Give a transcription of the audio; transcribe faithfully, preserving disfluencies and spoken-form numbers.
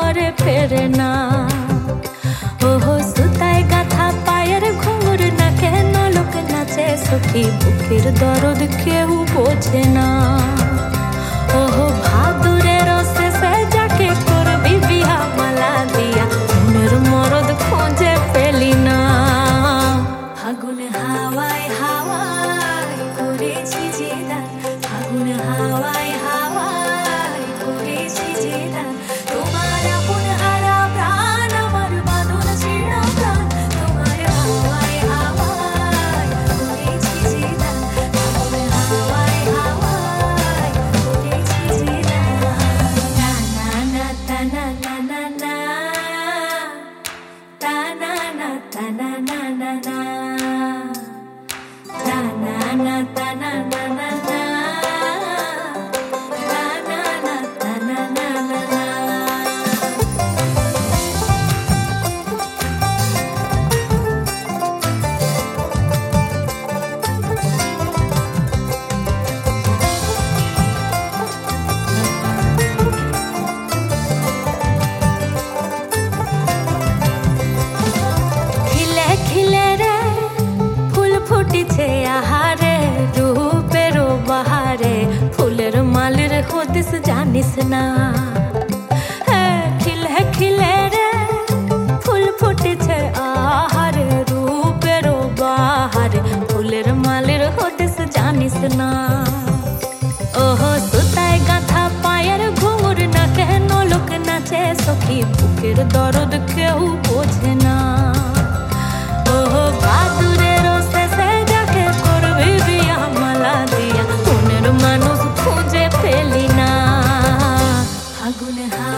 ঘরে ফেরে না। ওহো সুতায় গাথা পায়ের ঘুঙুর না কেন লোক নাচে সখী, বুকের দরদ কেউ বোঝে না। ওহো ভাদুরের শেষে যাকে করবি বিয়া মালা দিয়া, মনের মরদ খোঁজে পেলি না। ফাগুন হাওয়ায় হাওয়ায় করেছি যে দান, ফাগুন হাওয়ায় হাওয়ায় করেছি যে দান। তোমার আপন হারা প্রাণ আমার বাঁধন ছেঁড়া প্রাণ, তোমার হাওয়ায় হাওয়ায় করেছি যে দান, ফাগুন হাওয়ায় হাওয়ায় করেছি যে দান। না না না তা না না না না, তা না না তা না না না না, তা না না তা না না না না, তা না না তা না না না না। খিলে খিলে রে ফুল ফুটিছে আহারে, রূপেরও বাহারে ফুলের মালির হদিস জানিস না। হ্যাঁ খিলে খিলে রে ফুল ফুটিছে আহারে, রূপেরও বাহারে ফুলের মালির হদিস জানিস না। ওহো সুতায় গাথা পায়ের ঘুঙুর না কেন লোক নাচে সখী, বুকের দরদ কেউ বোঝে না। ওহো বাদুরের শেষে যাকে করবি বিয়া মালা দিয়া, মনের মানুষ খুঁজে পেলি না। ফাগুন হা